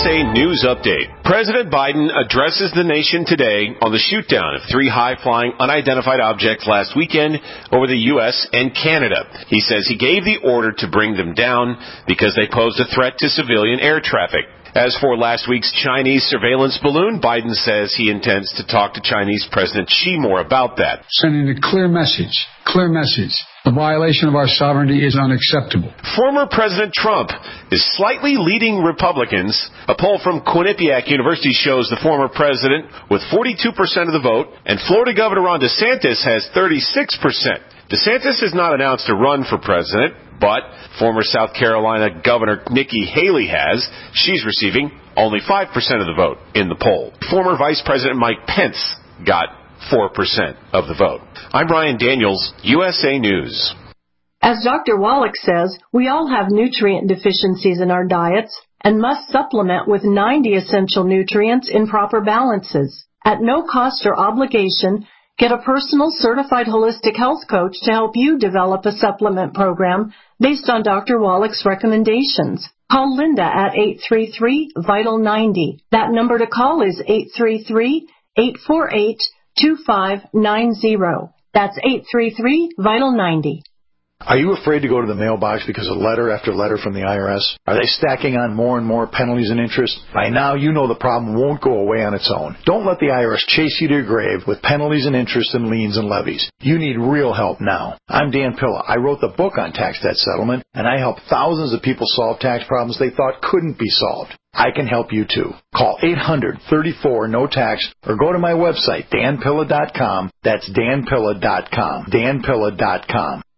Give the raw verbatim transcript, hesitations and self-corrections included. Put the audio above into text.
A News Update. President Biden addresses the nation today on the shoot-down of three high-flying unidentified objects last weekend over the U S and Canada. He says he gave the order to bring them down because they posed a threat to civilian air traffic. As for last week's Chinese surveillance balloon, Biden says he intends to talk to Chinese President Xi more about that. Sending a clear message, clear message. The violation of our sovereignty is unacceptable. Former President Trump is slightly leading Republicans. A poll from Quinnipiac University shows the former president with forty-two percent of the vote, and Florida Governor Ron DeSantis has thirty-six percent. DeSantis has not announced a run for president, but former South Carolina Governor Nikki Haley has. She's receiving only five percent of the vote in the poll. Former Vice President Mike Pence got four percent of the vote. I'm Ryan Daniels, U S A News. As Doctor Wallach says, we all have nutrient deficiencies in our diets and must supplement with ninety essential nutrients in proper balances. At no cost or obligation, get a personal certified holistic health coach to help you develop a supplement program based on Doctor Wallach's recommendations. Call Linda at eight three three, vital ninety. That number to call is eight three three, eight four eight, two five nine zero. That's eight three three, vital ninety. Are you afraid to go to the mailbox because of letter after letter from the I R S? Are they stacking on more and more penalties and interest? By now, you know the problem won't go away on its own. Don't let the I R S chase you to your grave with penalties and interest and liens and levies. You need real help now. I'm Dan Pilla. I wrote the book on tax debt settlement, and I help thousands of people solve tax problems they thought couldn't be solved. I can help you too. Call eight hundred, thirty-four, no tax or go to my website, dan pilla dot com. That's dan pilla dot com. dan pilla dot com.